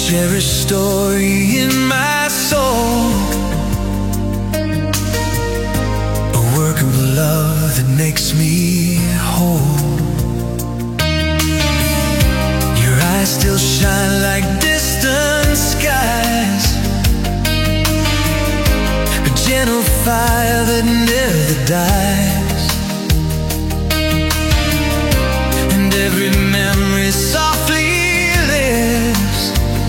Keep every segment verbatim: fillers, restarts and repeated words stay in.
cherished story in my soul, a work of love that makes me whole. Your eyes still shine like distant skies, a gentle fire that never dies, and every memory softly lives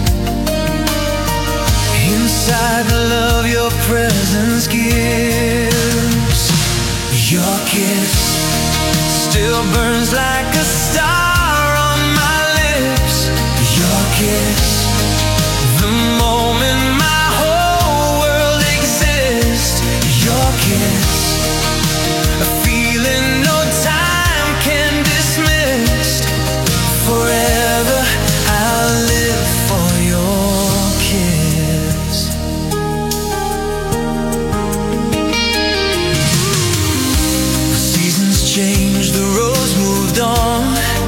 inside the love your presence gives. Your kiss still burns like a star on my lips. Your kiss, the moment my whole world exists. Your kiss, a feeling no time can dismiss. Forever I'll live for your kiss. The seasons changed, the roads moved on,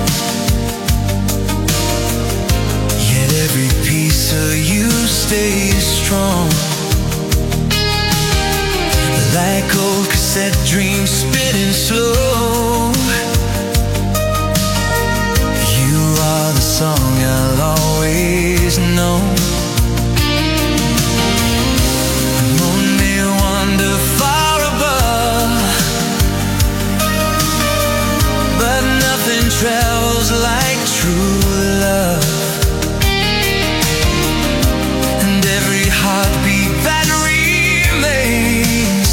yet every piece of you stays strong. Like old cassette dreams spinning slow, you are the song I'll always know. The moon may wander far above, but nothing travels like true love. And every heartbeat that remains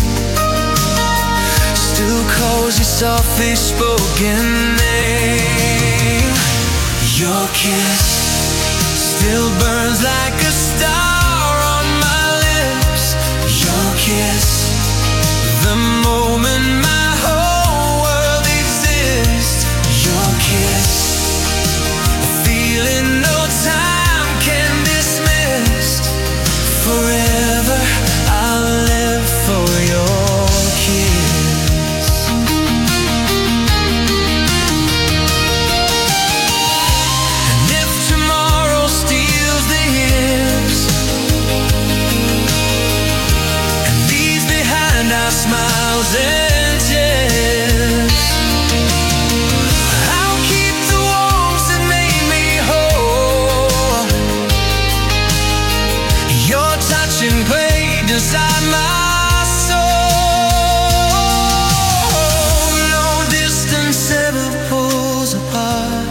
still calls your softly spoken name. Your kiss still burns like a star on my lips. Your kiss, the moment my whole world exists. Your kiss, a feeling no time can dismiss. Forever I'll live for your kiss. And if tomorrow steals the years and leaves behind our smiles and tears, I'll keep the warmth that made me whole. Your touch and played inside my soul. No distance ever pulls apart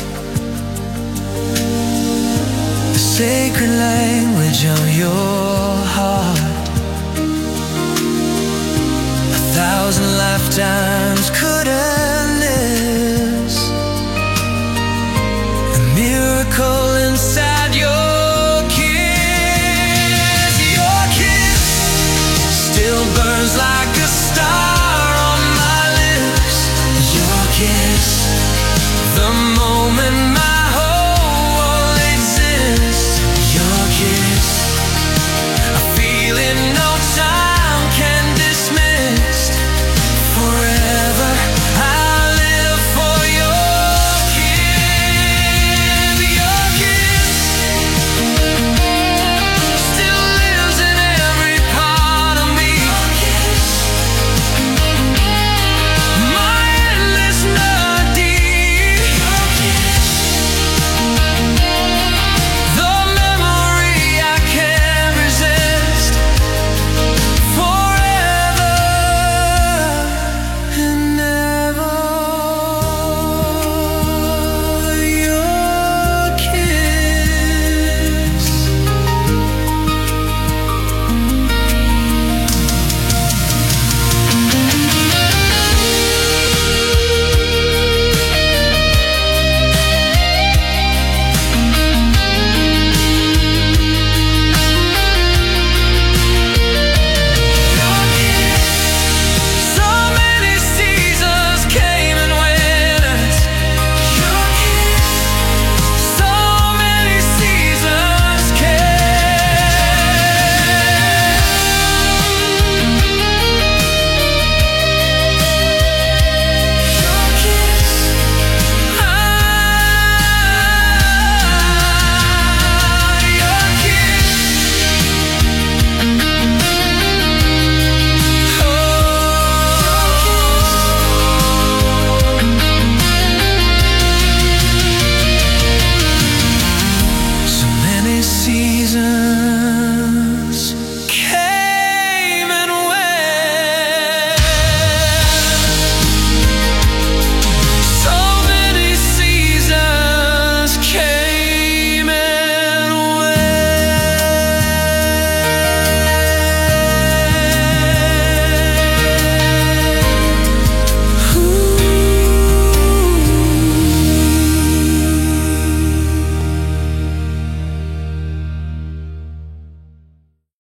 the sacred language of your heart. A thousand lifetimes couldn't